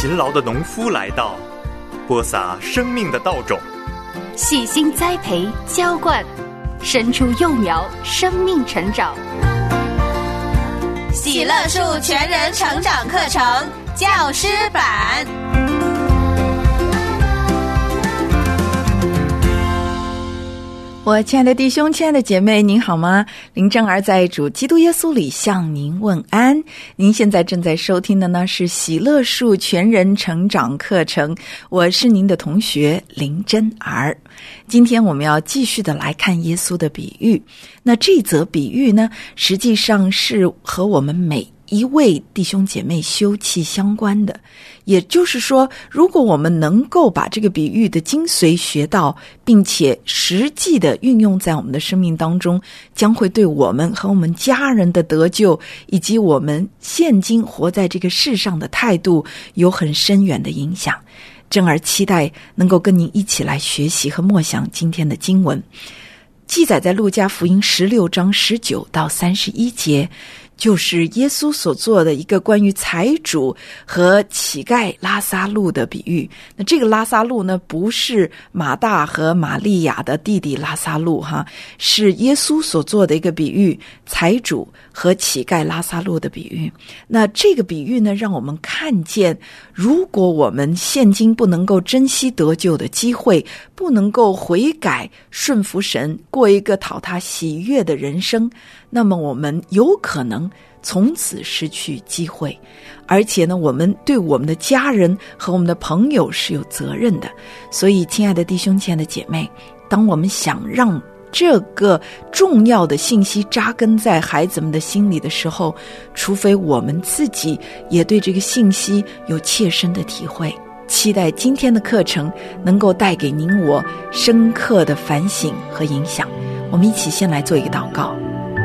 勤劳的农夫来到，播撒生命的稻种， 细心栽培浇灌，生出幼苗，生命成长。 喜乐树全人成长课程教师版。 我亲爱的弟兄，亲爱的姐妹，您好吗？林正儿在主基督耶稣里向您问安。您现在正在收听的呢是喜乐树全人成长课程，我是您的同学林真儿。今天我们要继续的来看耶稣的比喻。那这则比喻呢，实际上是和我们每一位弟兄姐妹休戚相关的。也就是说，如果我们能够把这个比喻的精髓学到，并且实际的运用在我们的生命当中，将会对我们和我们家人的得救，以及我们现今活在这个世上的态度有很深远的影响。真儿期待能够跟您一起来学习和默想今天的经文，记载在路加福音16章19到31节，就是耶稣所做的一个关于财主和乞丐拉撒路的比喻。那这个拉撒路呢，不是马大和玛利亚的弟弟拉撒路哈，是耶稣所做的一个比喻，财主和乞丐拉撒路的比喻。那这个比喻呢，让我们看见，如果我们现今不能够珍惜得救的机会，不能够悔改顺服神，过一个讨他喜悦的人生，那么我们有可能从此失去机会。而且呢，我们对我们的家人和我们的朋友是有责任的。所以亲爱的弟兄，亲爱的姐妹，当我们想让这个重要的信息扎根在孩子们的心里的时候，除非我们自己也对这个信息有切身的体会。期待今天的课程能够带给您我深刻的反省和影响。我们一起先来做一个祷告。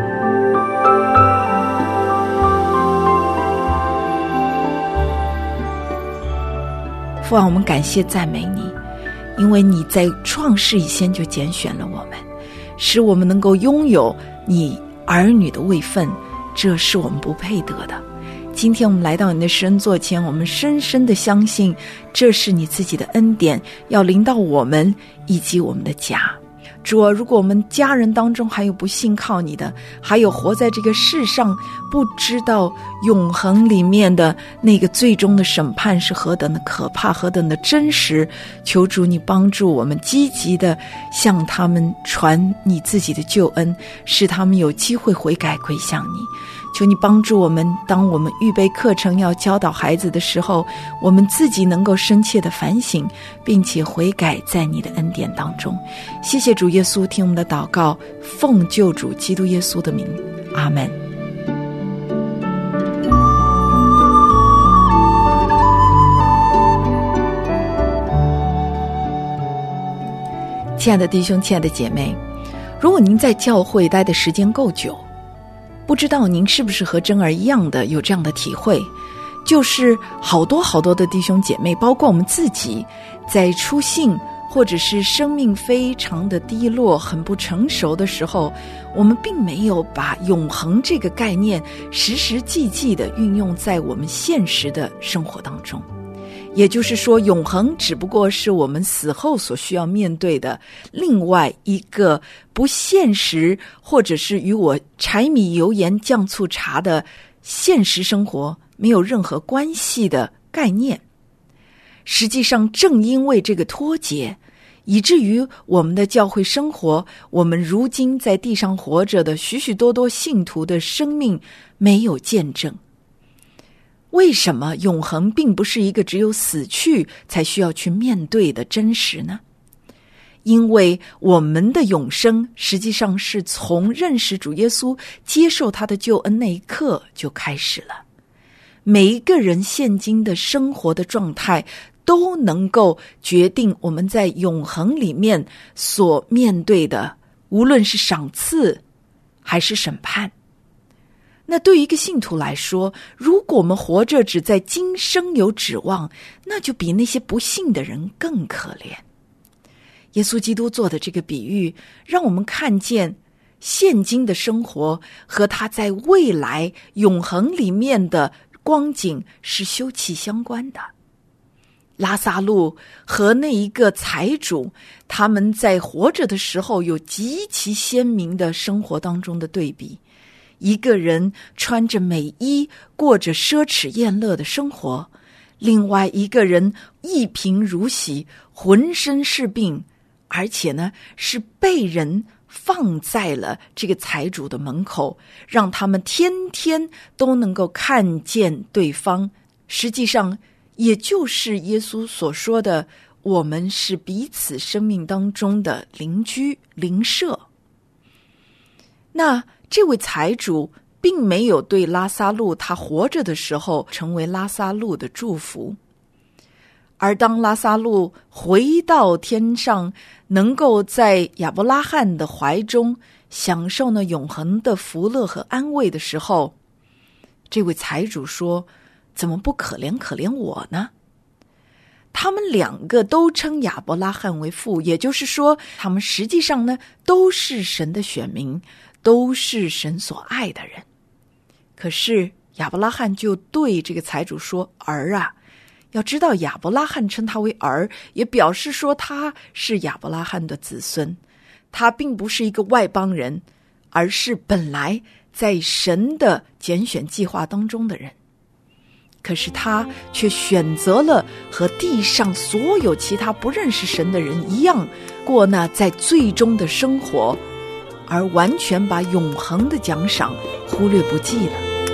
父啊，我们感谢赞美你，因为你在创世以前就拣选了我们，使我们能够拥有你儿女的位分，这是我们不配得的。今天我们来到你的施恩座前，我们深深的相信，这是你自己的恩典，要临到我们以及我们的家。主啊，如果我们家人当中还有不信靠你的，还有活在这个世上不知道永恒里面的那个最终的审判是何等的可怕，何等的真实，求主你帮助我们积极的向他们传你自己的救恩，使他们有机会悔改归向你。求你帮助我们，当我们预备课程要教导孩子的时候，我们自己能够深切的反省，并且悔改在你的恩典当中。谢谢主耶稣，听我们的祷告，奉救主基督耶稣的名，阿们。亲爱的弟兄，亲爱的姐妹，如果您在教会待的时间够久，不知道您是不是和真儿一样的有这样的体会，就是好多好多的弟兄姐妹，包括我们自己，在初信或者是生命非常的低落，很不成熟的时候，我们并没有把永恒这个概念实实际际的运用在我们现实的生活当中。也就是说，永恒只不过是我们死后所需要面对的另外一个不现实，或者是与我柴米油盐酱醋茶的现实生活没有任何关系的概念。实际上，正因为这个脱节，以至于我们的教会生活，我们如今在地上活着的许许多多信徒的生命没有见证。为什么永恒并不是一个只有死去才需要去面对的真实呢？因为我们的永生实际上是从认识主耶稣、接受他的救恩那一刻就开始了。每一个人现今的生活的状态都能够决定我们在永恒里面所面对的，无论是赏赐还是审判。那对于一个信徒来说，如果我们活着只在今生有指望，那就比那些不信的人更可怜。耶稣基督做的这个比喻，让我们看见现今的生活和他在未来永恒里面的光景是休戚相关的。 拉撒路和那一个财主，他们在活着的时候有极其鲜明的生活当中的对比。一个人穿着美衣，过着奢侈宴乐的生活，另外一个人一贫如洗，浑身是病，而且呢是被人放在了这个财主的门口，让他们天天都能够看见对方。实际上也就是耶稣所说的，我们是彼此生命当中的邻居邻舍。那这位财主并没有对拉撒路他活着的时候成为拉撒路的祝福，而当拉撒路回到天上，能够在亚伯拉罕的怀中享受那永恒的福乐和安慰的时候，这位财主说，怎么不可怜可怜我呢？他们两个都称亚伯拉罕为父，也就是说他们实际上呢都是神的选民，都是神所爱的人。可是亚伯拉罕就对这个财主说，儿啊，要知道亚伯拉罕称他为儿，也表示说他是亚伯拉罕的子孙，他并不是一个外邦人，而是本来在神的拣选计划当中的人。可是他却选择了和地上所有其他不认识神的人一样，过那在最终的生活，而完全把永恒的奖赏忽略不计了。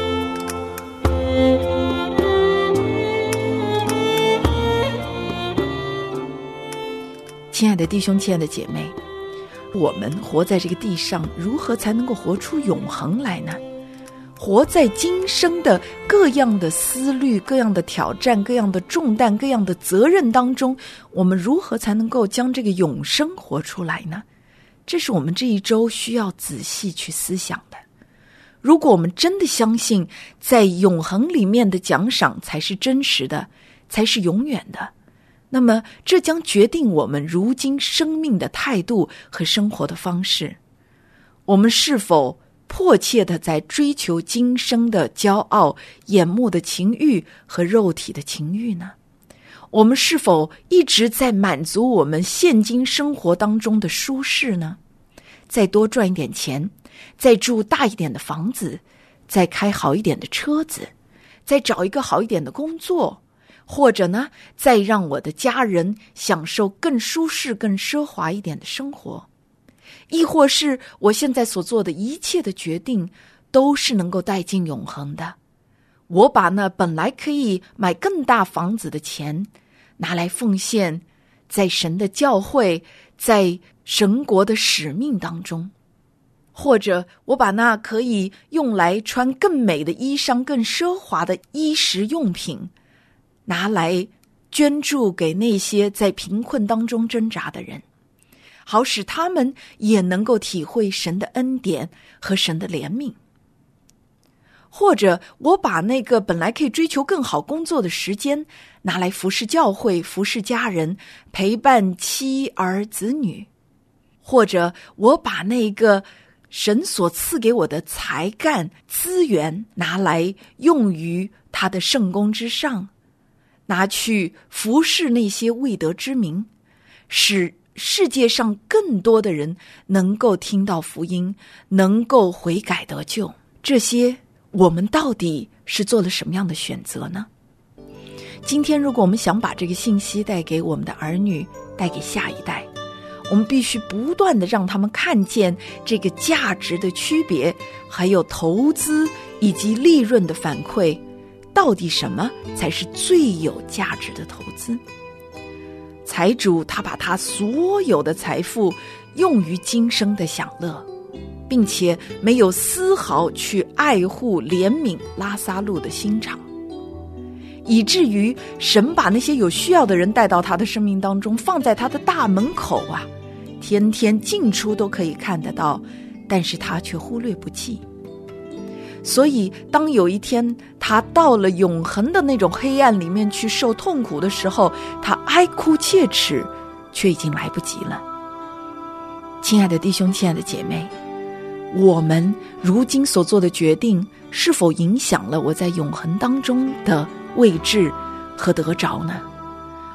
亲爱的弟兄，亲爱的姐妹，我们活在这个地上，如何才能够活出永恒来呢？活在今生的各样的思虑、各样的挑战、各样的重担、各样的责任当中，我们如何才能够将这个永生活出来呢？这是我们这一周需要仔细去思想的。如果我们真的相信在永恒里面的奖赏才是真实的，才是永远的，那么这将决定我们如今生命的态度和生活的方式。我们是否迫切地在追求今生的骄傲、眼目的情欲和肉体的情欲呢？我们是否一直在满足我们现今生活当中的舒适呢？再多赚一点钱，再住大一点的房子，再开好一点的车子，再找一个好一点的工作，或者呢，再让我的家人享受更舒适、更奢华一点的生活。亦或是我现在所做的一切的决定都是能够带进永恒的。我把那本来可以买更大房子的钱拿来奉献在神的教会，在神国的使命当中，或者我把那可以用来穿更美的衣裳、更奢华的衣食用品拿来捐助给那些在贫困当中挣扎的人，好使他们也能够体会神的恩典和神的怜悯。或者我把那个本来可以追求更好工作的时间拿来服侍教会、服侍家人、陪伴妻儿子女。或者我把那个神所赐给我的才干资源拿来用于他的圣工之上，拿去服侍那些未得之民，使世界上更多的人能够听到福音，能够悔改得救。这些我们到底是做了什么样的选择呢？今天如果我们想把这个信息带给我们的儿女，带给下一代，我们必须不断地让他们看见这个价值的区别，还有投资以及利润的反馈，到底什么才是最有价值的投资。财主他把他所有的财富用于今生的享乐，并且没有丝毫去爱护怜悯拉撒路的心肠，以至于神把那些有需要的人带到他的生命当中，放在他的大门口啊，天天进出都可以看得到，但是他却忽略不计。所以当有一天他到了永恒的那种黑暗里面去受痛苦的时候，他哀哭切齿，却已经来不及了。亲爱的弟兄，亲爱的姐妹，我们如今所做的决定是否影响了我在永恒当中的位置和得着呢？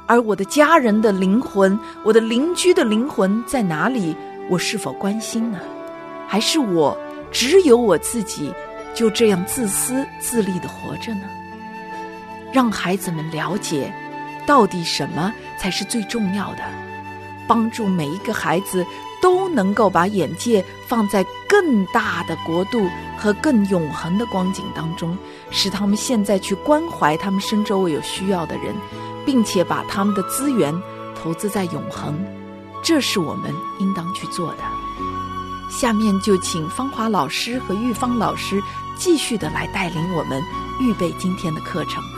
而我的家人的灵魂，我的邻居的灵魂在哪里？我是否关心呢？还是我只有我自己，就这样自私自利地活着呢？让孩子们了解到底什么才是最重要的，帮助每一个孩子都能够把眼界放在更大的国度和更永恒的光景当中，使他们现在去关怀他们身周围有需要的人，并且把他们的资源投资在永恒，这是我们应当去做的。下面就请芳华老师和玉芳老师继续的来带领我们预备今天的课程。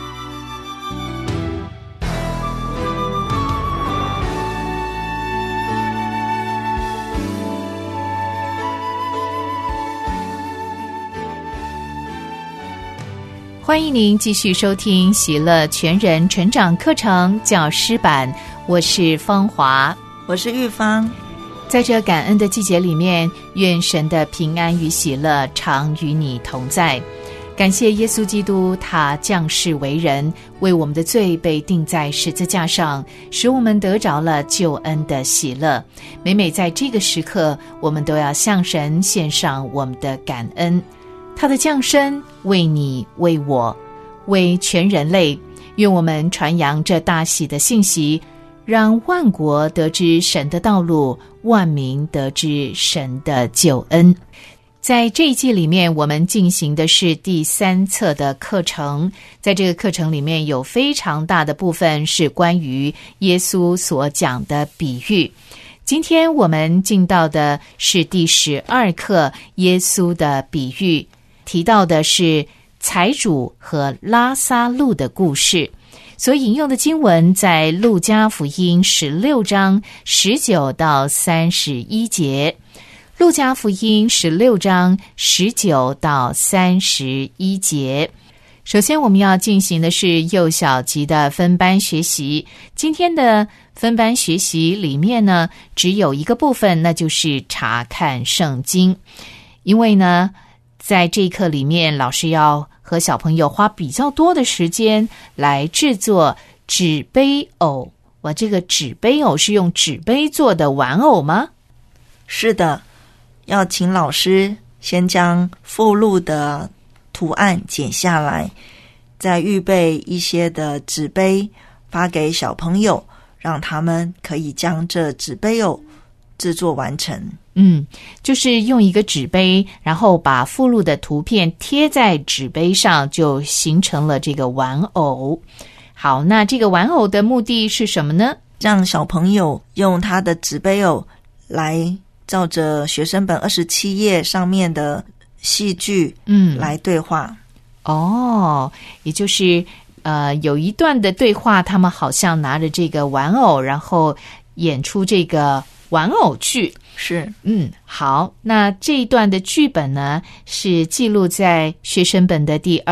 欢迎您继续收听喜乐全人成长课程教师版，我是芳华， 我是玉芳。 在这感恩的季节里面，愿神的平安与喜乐常与你同在。感谢耶稣基督，他降世为人，为我们的罪被钉在十字架上，使我们得着了救恩的喜乐。每每在这个时刻，我们都要向神献上我们的感恩。他的降生为你为我为全人类，愿我们传扬这大喜的信息，让万国得知神的道路，万民得知神的救恩。在这一季里面，我们进行的是第3册的课程，在这个课程里面有非常大的部分是关于耶稣所讲的比喻。今天我们进到的是第12课，耶稣的比喻，提到的是财主和拉撒路的故事。所引用的经文在路加福音16章19到31节。路加福音16章19到31节。首先我们要进行的是幼小级的分班学习。今天的分班学习里面呢，只有一个部分，那就是查看圣经。因为呢，在这一课里面，老师要和小朋友花比较多的时间来制作纸杯偶。哇，这个纸杯偶是用纸杯做的玩偶吗？ 是的，要请老师先将附录的图案剪下来，再预备一些的纸杯发给小朋友，让他们可以将这纸杯偶制作完成。 就是用一个纸杯，然后把附录的图片贴在纸杯上，就形成了这个玩偶。好，那这个玩偶的目的是什么呢？ 让小朋友用他的纸杯偶来照着学生本27页上面的戏剧来对话。 也就是有一段的对话，他们好像拿着这个玩偶，然后演出这个玩偶剧。 是， 好，那这一段的剧本呢，是记录在学生本的第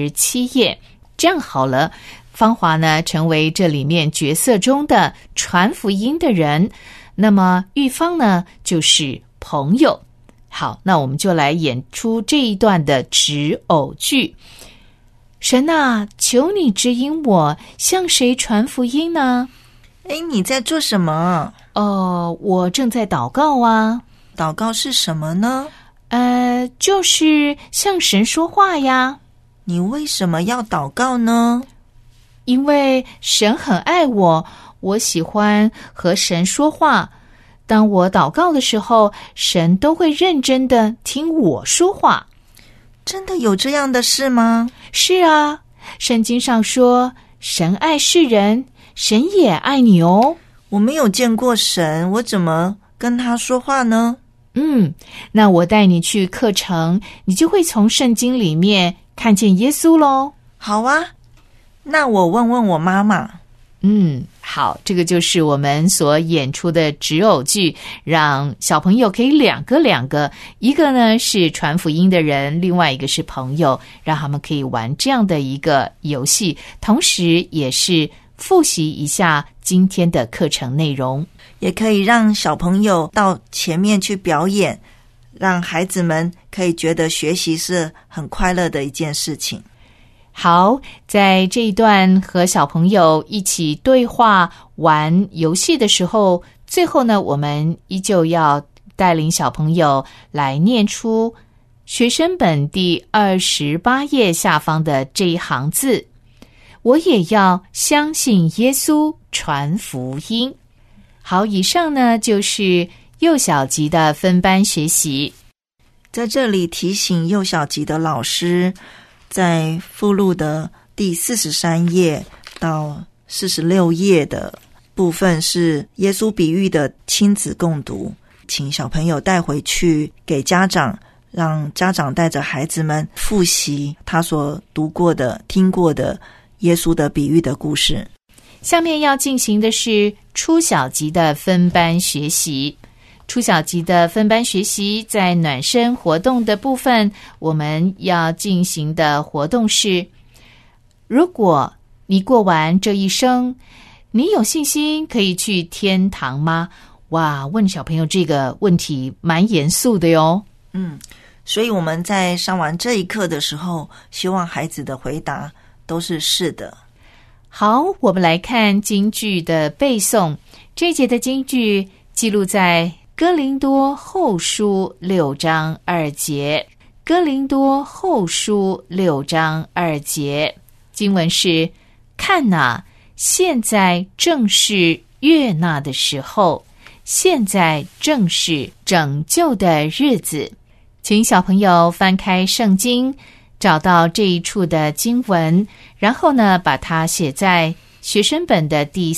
27页。这样好了，芳华呢成为这里面角色中的传福音的人，那么玉芳呢就是朋友。好，那我们就来演出这一段的纸偶剧。神啊，求你指引我向谁传福音呢？ 你在做什么？ 我正在祷告啊。 祷告是什么呢？ 就是向神说话呀。 你为什么要祷告呢？ 因为神很爱我，我喜欢和神说话。当我祷告的时候，神都会认真的听我说话。 真的有这样的事吗？ 是啊，圣经上说，神爱世人，神也爱你哦。 我没有见过神，我怎么跟他说话呢？ 那我带你去课程，你就会从圣经里面看见耶稣咯。 好啊，那我问问我妈妈。 好，这个就是我们所演出的纸偶剧，让小朋友可以两个，一个呢是传福音的人，另外一个是朋友，让他们可以玩这样的一个游戏，同时也是复习一下今天的课程内容， 也可以让小朋友到前面去表演，让孩子们可以觉得学习是很快乐的一件事情。 好，在这一段和小朋友一起对话玩游戏的时候，最后呢，我们依旧要带领小朋友来念出学生本第28页下方的这一行字：我也要相信耶稣，传福音。好，以上呢就是幼小级的分班学习。 在这里提醒幼小级的老师，在附录的第43页到46页的部分是耶稣比喻的亲子共读，请小朋友带回去给家长，让家长带着孩子们复习他所读过的、听过的耶稣的比喻的故事。 下面要进行的是初小级的分班学习。初小级的分班学习，在暖身活动的部分，我们要进行的活动是：如果你过完这一生，你有信心可以去天堂吗？哇，问小朋友这个问题蛮严肃的哟。 所以我们在上完这一课的时候，希望孩子的回答都是是的。 好，我们来看金句的背诵。这一节的金句记录在哥林多后书6章2节。哥林多后书6章2节，经文是：看哪，现在正是悦纳的时候，现在正是拯救的日子。请小朋友翻开圣经，找到这一处的经文，然后呢，把它写在学生本的第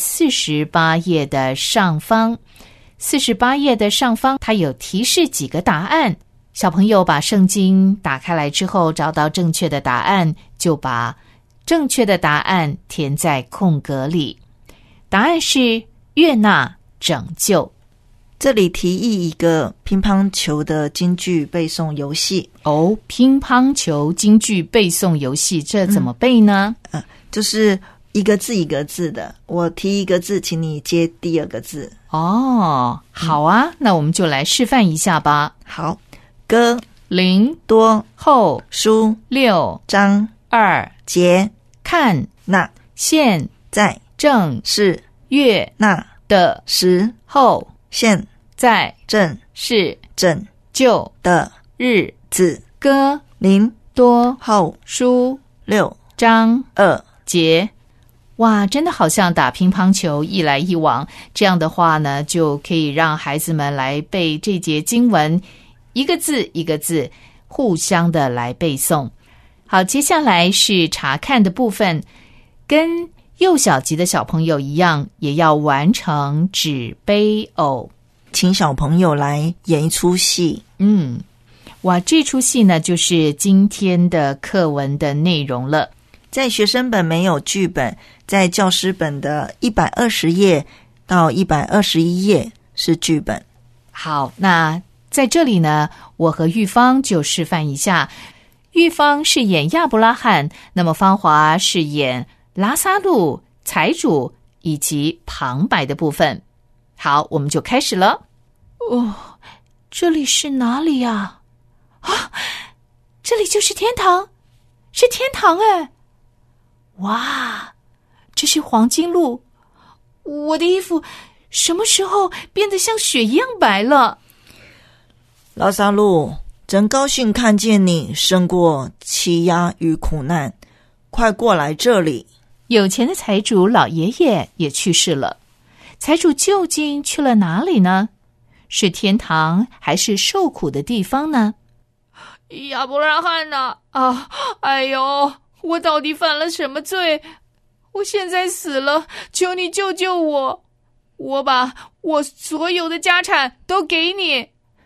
48页的上方。48页的上方，它有提示几个答案。小朋友把圣经打开来之后，找到正确的答案，就把正确的答案填在空格里。答案是悦纳、拯救。 这里提议一个乒乓球的金句背诵游戏。 哦，乒乓球金句背诵游戏，这怎么背呢？ 就是一个字一个字的，我提一个字，请你接第二个字。 哦，好啊，那我们就来示范一下吧。 好，哥林多后书 6 章 2 节看那现在正是悦那的时后现在正是拯救的日子哥林多后书 6 章 2 节。哇，真的好像打乒乓球一来一往，这样的话呢，就可以让孩子们来背这节经文，一个字一个字互相的来背诵。好，接下来是查看的部分，跟幼小级的小朋友一样，也要完成纸杯偶。 请小朋友来演一出戏。 哇，这出戏呢，就是今天的课文的内容了。 在学生本没有剧本，在教师本的120页到121页是剧本。 好，那在这里呢，我和玉芳就示范一下。玉芳是演亚伯拉罕，那么芳华是演拉撒路、财主以及旁白的部分。好，我们就开始了。这里是哪里呀？这里就是天堂，是天堂哎！哇，这是黄金路。我的衣服什么时候变得像雪一样白了？ 拉撒路，真高兴看见你胜过欺压与苦难，快过来这里。 有钱的财主老爷爷也去世了，财主究竟去了哪里呢？是天堂还是受苦的地方呢？亚伯拉罕呐，哎呦，我到底犯了什么罪？我现在死了，求你救救我！我把我所有的家产都给你。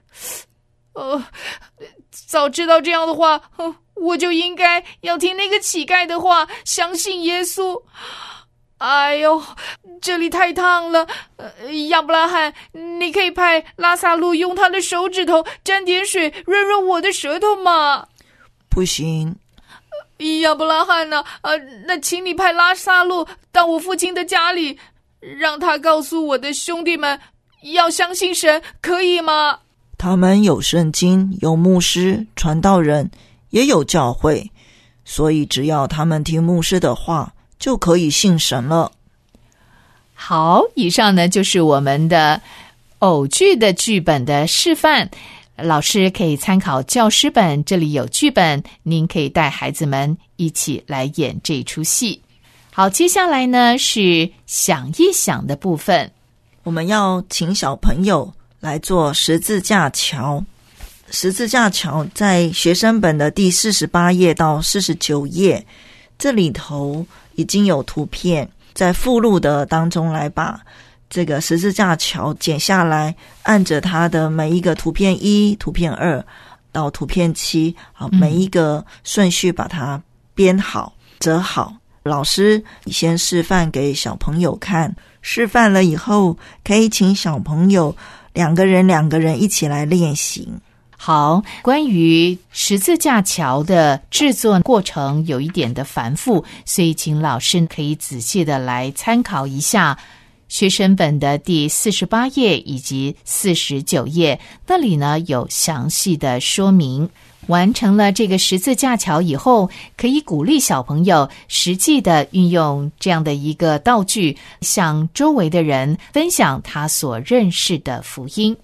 早知道这样的话，我就应该要听那个乞丐的话，相信耶稣。哎呦，这里太烫了！亚伯拉罕，你可以派拉撒路用他的手指头沾点水润润我的舌头吗？ 不行。 亚伯拉罕呢？那请你派拉撒路到我父亲的家里，让他告诉我的兄弟们要相信神，可以吗？ 他们有圣经，有牧师、传道人，也有教会。 所以只要他们听牧师的话，就可以信神了。 好，以上呢就是我们的偶剧的剧本的示范，老师可以参考教师本，这里有剧本，您可以带孩子们一起来演这出戏。好，接下来呢是想一想的部分， 我们要请小朋友来做十字架桥。十字架桥在学生本的第48页到49页，这里头已经有图片，在附录的当中来把这个十字架桥剪下来，按着它的每一个图片1、图片2到图片7，每一个顺序把它编好、折好。老师先示范给小朋友看，示范了以后，可以请小朋友两个人一起来练习。 好，关于十字架桥的制作过程有一点的繁复，所以请老师可以仔细的来参考一下学生本的第48页以及49页，那里呢有详细的说明。完成了这个十字架桥以后，可以鼓励小朋友实际的运用这样的一个道具，向周围的人分享他所认识的福音。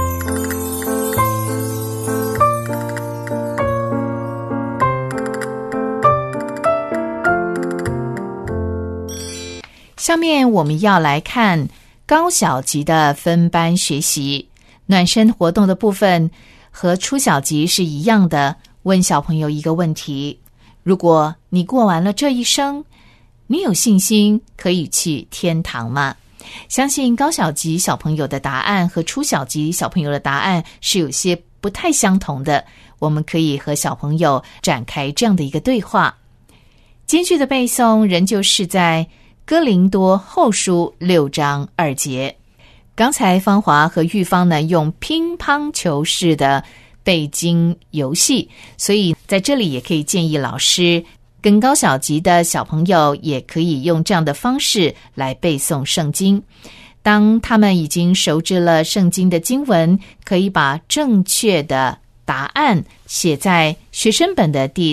下面我们要来看高小级的分班学习，暖身活动的部分和初小级是一样的，问小朋友一个问题：如果你过完了这一生，你有信心可以去天堂吗？相信高小级小朋友的答案和初小级小朋友的答案是有些不太相同的，我们可以和小朋友展开这样的一个对话。金句的背诵仍旧是在哥林多后书6章2节。刚才芳华和玉芳呢用乒乓球式的背经游戏，所以在这里也可以建议老师跟高小级的小朋友也可以用这样的方式来背诵圣经。当他们已经熟知了圣经的经文，可以把正确的答案写在学生本的第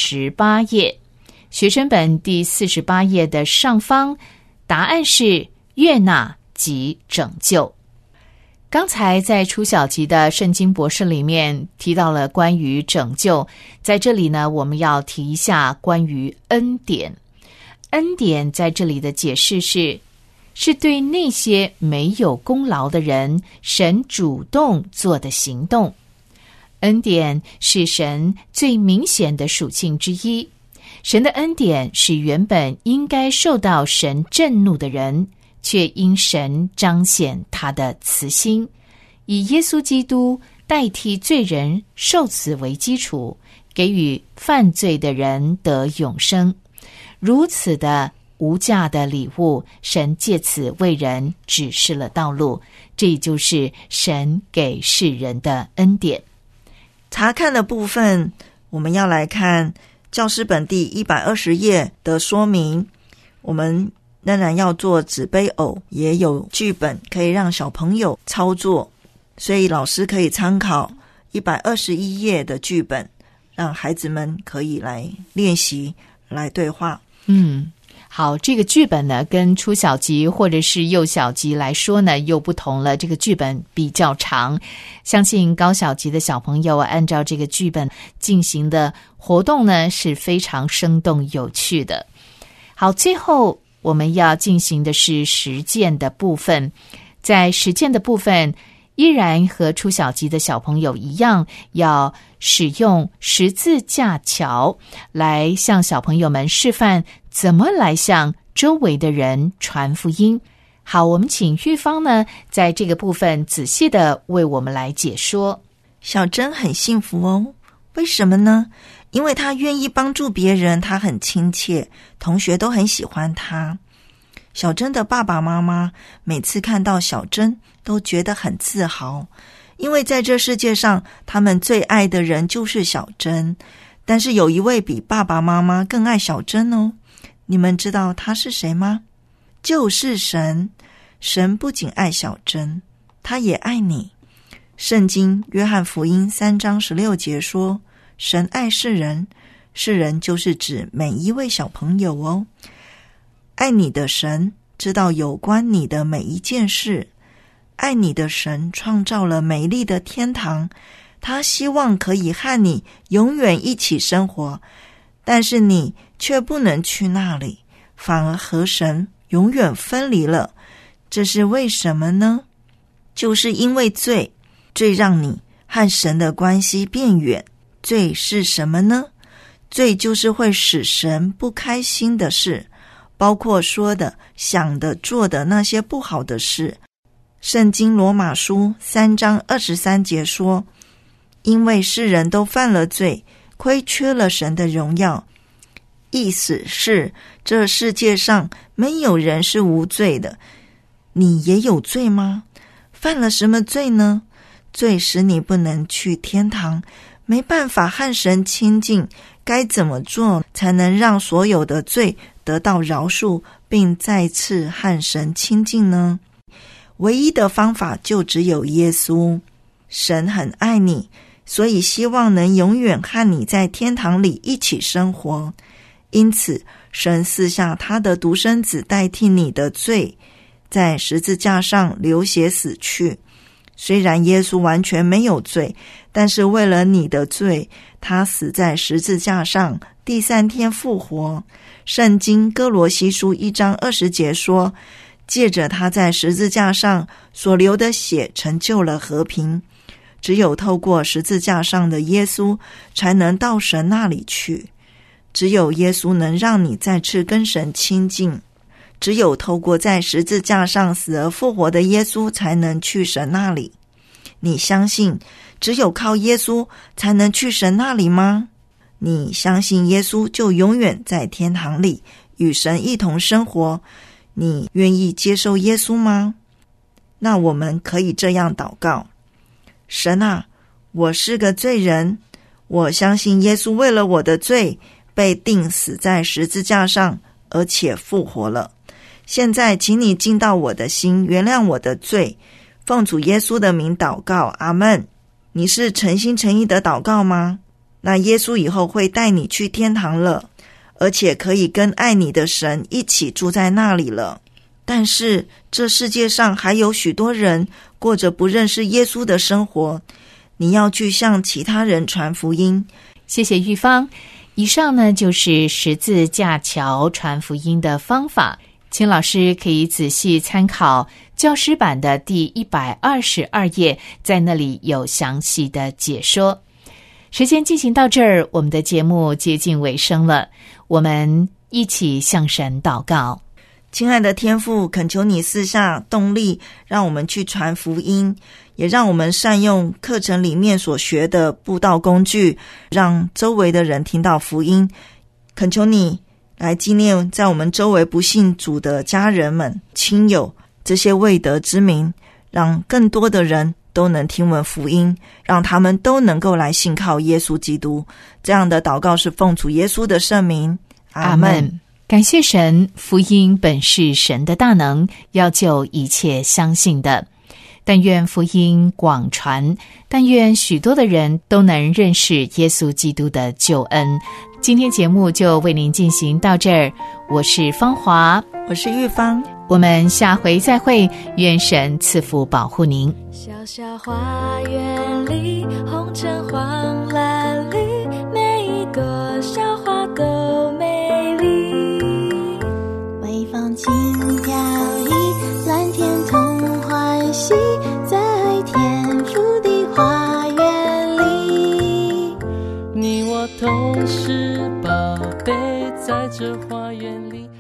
48页。学生本第48页的上方，答案是悦纳及拯救。刚才在初小级的圣经博士里面提到了关于拯救，在这里呢，我们要提一下关于恩典。恩典在这里的解释是对那些没有功劳的人，神主动做的行动。恩典是神最明显的属性之一。神的恩典是原本应该受到神震怒的人，却因神彰显他的慈心，以耶稣基督代替罪人受死为基础，给予犯罪的人得永生。如此的无价的礼物，神借此为人指示了道路，这就是神给世人的恩典。 查看的部分，我们要来看教师本第120页的说明。我们仍然要做纸杯偶，也有剧本可以让小朋友操作，所以老师可以参考121页的剧本，让孩子们可以来练习，来对话。 好，这个剧本呢跟初小级或者是幼小级来说呢又不同了，这个剧本比较长，相信高小级的小朋友按照这个剧本进行的活动呢是非常生动有趣的。好，最后我们要进行的是实践的部分，在实践的部分依然和初小级的小朋友一样，要使用十字架桥来向小朋友们示范怎么来向周围的人传福音。好，我们请玉芳呢在这个部分仔细的为我们来解说。 小珍很幸福哦，为什么呢？因为她愿意帮助别人，她很亲切，同学都很喜欢她。小珍的爸爸妈妈每次看到小珍都觉得很自豪，因为在这世界上他们最爱的人就是小珍。但是有一位比爸爸妈妈更爱小珍哦，你们知道他是谁吗？就是神。神不仅爱小珍，他也爱你。圣经约翰福音3章16节说，神爱世人， 世人就是指每一位小朋友哦。爱你的神知道有关你的每一件事，爱你的神创造了美丽的天堂，他希望可以和你永远一起生活，但是你却不能去那里，反而和神永远分离了。这是为什么呢？就是因为罪让你和神的关系变远。罪是什么呢？罪就是会使神不开心的事，包括说的、想的、做的那些不好的事。圣经罗马书3章23节说，因为世人都犯了罪，亏缺了神的荣耀。意思是这世界上没有人是无罪的。你也有罪吗？犯了什么罪呢？罪使你不能去天堂，没办法和神亲近。该怎么做才能让所有的罪得到饶恕，并再次和神亲近呢？唯一的方法就只有耶稣。神很爱你，所以希望能永远和你在天堂里一起生活。因此，神赐下他的独生子代替你的罪，在十字架上流血死去。虽然耶稣完全没有罪，但是为了你的罪，他死在十字架上，第3天复活。圣经哥罗西书1章20节说，借着他在十字架上所流的血成就了和平。只有透过十字架上的耶稣，才能到神那里去。只有耶稣能让你再次跟神亲近。只有透过在十字架上死而复活的耶稣，才能去神那里。你相信只有靠耶稣才能去神那里吗？你相信耶稣就永远在天堂里与神一同生活，你愿意接受耶稣吗？那我们可以这样祷告：神啊，我是个罪人，我相信耶稣为了我的罪被钉死在十字架上，而且复活了。现在请你进到我的心，原谅我的罪，奉主耶稣的名祷告，阿们。你是诚心诚意的祷告吗？那耶稣以后会带你去天堂了，而且可以跟爱你的神一起住在那里了。但是这世界上还有许多人过着不认识耶稣的生活，你要去向其他人传福音。 谢谢玉芳。以上呢就是十字架桥传福音的方法，请老师可以仔细参考教师版的第122页，在那里有详细的解说。时间进行到这儿，我们的节目接近尾声了，我们一起向神祷告。 亲爱的天父，恳求你赐下动力，让我们去传福音，也让我们善用课程里面所学的布道工具，让周围的人听到福音。恳求你来纪念在我们周围不信主的家人们、亲友，这些未得之民，让更多的人都能听闻福音，让他们都能够来信靠耶稣基督。这样的祷告是奉主耶稣的圣名，阿们。 感谢神，福音本是神的大能，要救一切相信的。但愿福音广传，但愿许多的人都能认识耶稣基督的救恩。今天节目就为您进行到这儿，我是芳华， 我是玉芳， 我们下回再会，愿神赐福保护您。 小小花园里，红橙黄蓝绿，每一朵小花都美丽。微风轻飘逸，蓝天同欢喜，在天父的花园里。你我同是宝贝，在这花园里。